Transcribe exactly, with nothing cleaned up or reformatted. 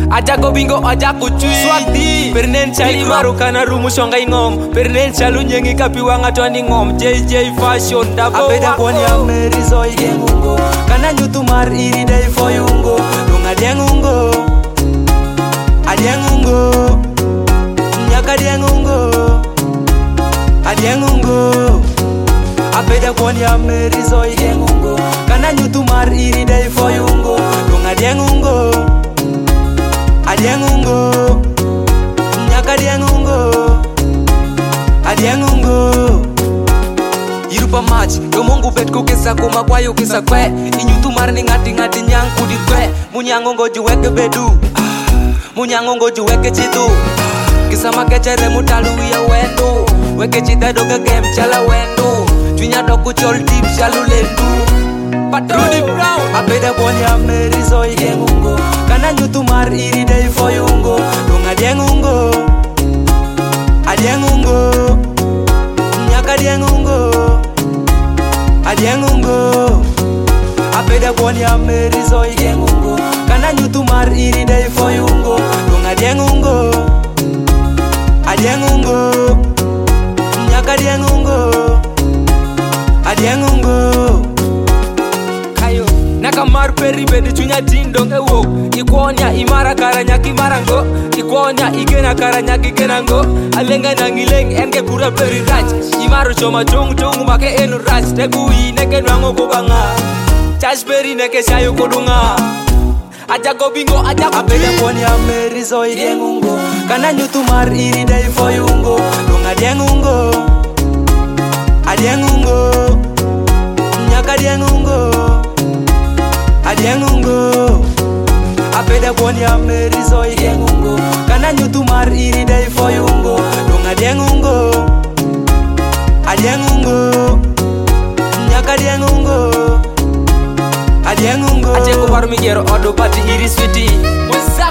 Ajago bingo ajaku chui Swagdi Pernen chali maru kana rumu shonga ingom Pernen chalu nyengi kapi wanga tuani ngom J J Fashion dabo Apeda poni ameri zoi gengungo Kana nyutu mar iri day for yungo Lunga diengungo Adiengungo Nyaka diengungo Adiengungo Apeda poni ameri zoi gengungo Kana nyutu mar iri day for yungo Lunga diengungo Adiengungo Nyaka diengungo Adiengungo Irupa match Domongu bet kukesa kuma kwa yu kisa kwe Inyutu marni ngati ngati nyang kudi kwe Munyangongo juweke bedu Munyangongo juweke chitu Kisa makechere mutalu ya wendo Weke chita doga game chala wendo Tunya doku chol tip shalu lendu Rudy Brown Apeda poni ameri zoi gengungo Kana nyutu mar iri day for yungo Lunga diengungo Adiengungo Nyaka diengungo Adiengungo Apeda poni ameri zoi gengungo Kana nyutu mar iri day for yungo Lunga diengungo Adiengungo Nyaka diengungo Adiengungo Kayo Naka mar peri bedi chunya tindong ewo Ikonya imara karanya kimarango Ikonya igena karanya kigenango Alenga nangileng enge kura peri rach Imaru choma chung chung make enu rach Tegui neke nwango kubanga Chash peri neke shayo kodunga Ajago bingo ajago Apeda poni ameri zoi gengungo Kana nyutu mar iri day for yungo Lunga diengungo Adiengungo Nyaka diengungo Adiengungo Apeda poni ameri zoi gengungo Kana nyutu mar iri day for yungo Lunga diengungo Adiengungo Nyaka diengungo Adiengungo Ache kubaru migero odo pati iri sweetie Musa